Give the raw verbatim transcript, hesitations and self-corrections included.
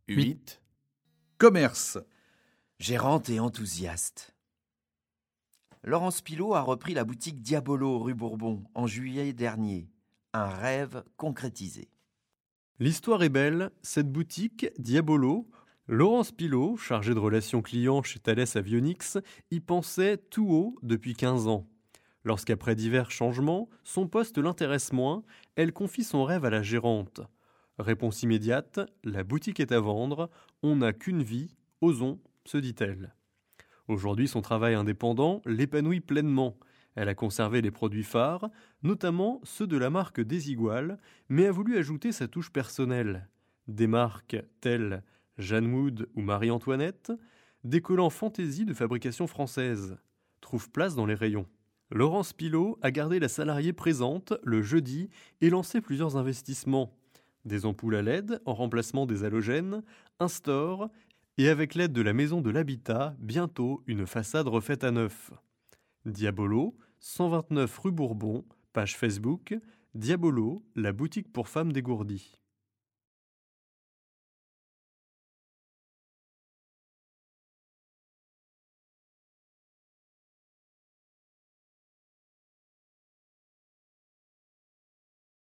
huit. Commerce. Gérante et enthousiaste. Laurence Pilot a repris la boutique Diabolo rue Bourbon en juillet dernier. Un rêve concrétisé. L'histoire est belle, cette boutique, Diabolo, Laurence Pilot, chargée de relations clients chez Thales Avionics, y pensait tout haut depuis quinze ans. Lorsqu'après divers changements, son poste l'intéresse moins, elle confie son rêve à la gérante. Réponse immédiate, la boutique est à vendre, on n'a qu'une vie, osons, se dit-elle. Aujourd'hui, son travail indépendant l'épanouit pleinement. Elle a conservé les produits phares, notamment ceux de la marque Desigual, mais a voulu ajouter sa touche personnelle. Des marques telles Jeanne Mood ou Marie-Antoinette, des collants fantaisie de fabrication française, trouvent place dans les rayons. Laurence Pilot a gardé la salariée présente le jeudi et lancé plusieurs investissements. Des ampoules à L E D en remplacement des halogènes, un store et avec l'aide de la Maison de l'Habitat, bientôt une façade refaite à neuf. Diabolo, cent vingt-neuf rue Bourbon, page Facebook, Diabolo, la boutique pour femmes dégourdies.